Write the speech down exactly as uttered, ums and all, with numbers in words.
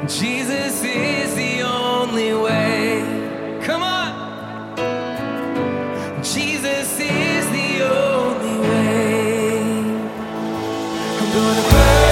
Jesus is the only way. Come on. Jesus is the only way. I'm gonna burn.